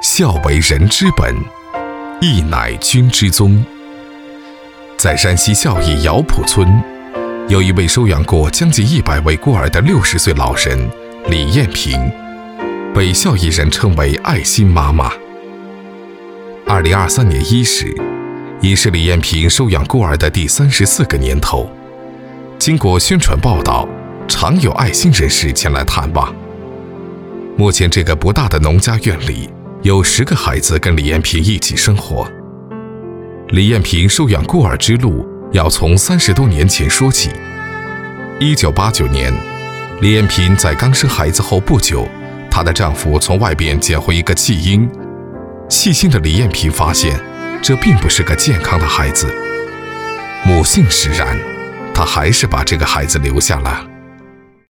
孝为人之本，义乃君之宗。在山西孝义姚浦村，有一位收养过将近100位孤儿的60岁老人李艳萍，被孝义人称为爱心妈妈。2023年伊始，已是李艳萍收养孤儿的第34个年头。经过宣传报道，常有爱心人士前来探望。目前这个不大的农家院里，有10个孩子跟李艳萍一起生活。李艳萍收养孤儿之路要从30多年前说起。1989年，李艳萍在刚生孩子后不久，她的丈夫从外边捡回一个弃婴。细心的李艳萍发现，这并不是个健康的孩子。母性使然，她还是把这个孩子留下了。